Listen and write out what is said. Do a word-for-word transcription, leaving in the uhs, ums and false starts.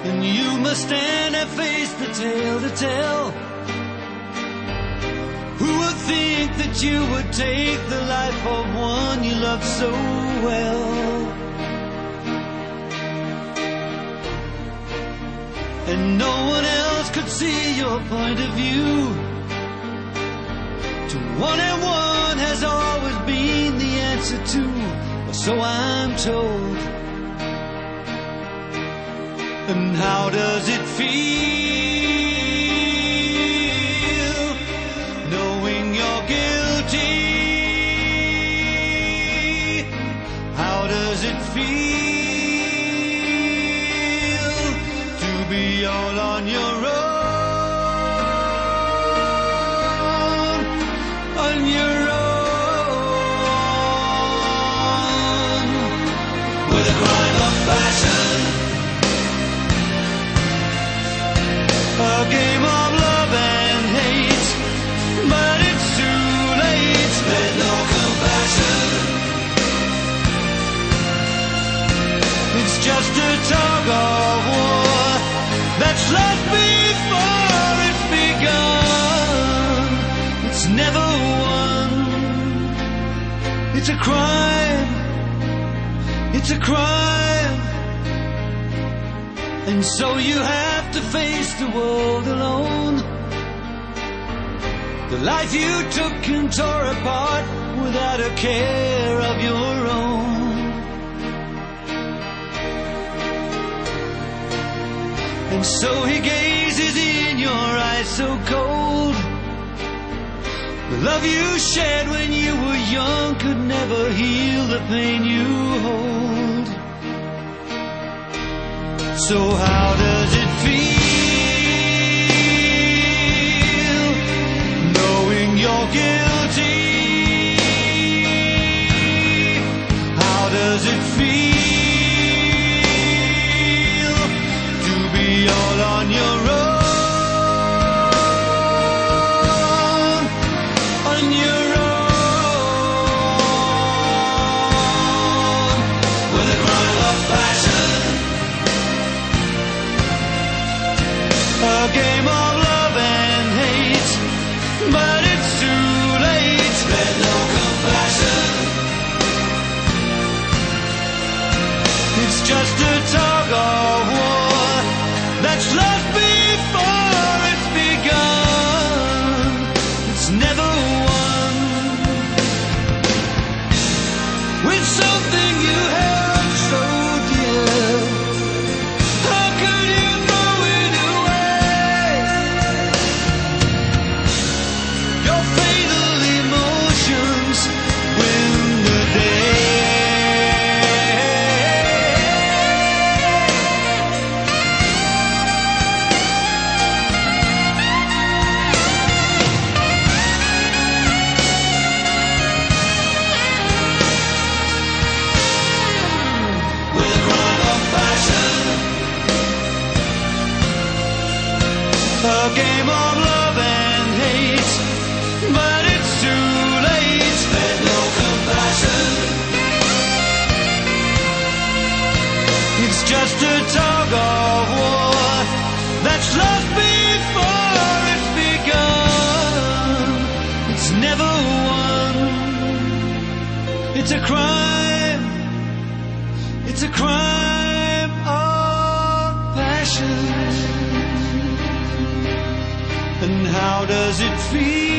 and you must stand and face the tale to tell. Who would think that you would take the life of one you loved so well? And no one else could see your point of view. To one and one has always been the answer to, or so I'm told. And how does it feel knowing you're guilty? How does it feel to be all on your own, on your own, with a crime of passion, a game of love and hate, but it's too late. There's no compassion. It's just a tug of war that's lost before it's begun. It's never won. It's a crime. It's a crime. And so you have to face the world alone. The life you took and tore apart without a care of your own. And so he gazes in your eyes so cold. The love you shared when you were young could never heal the pain you hold. So how does it feel knowing you're guilty? How does it feel to be all on your own, on your own, with a crime of passion, a game of love and hate, but it's too late. There's no compassion. It's just a tug of war that's lost before it's begun. It's never won. With something you held so dear, how could you throw it away? Your fatal emotions win the day. With a crime of passion, a game of love and hate, but it's too late. There's no compassion. It's just a tug of war that's lost before it's begun. It's never won. It's a crime. It's a crime of passion. And how does it feel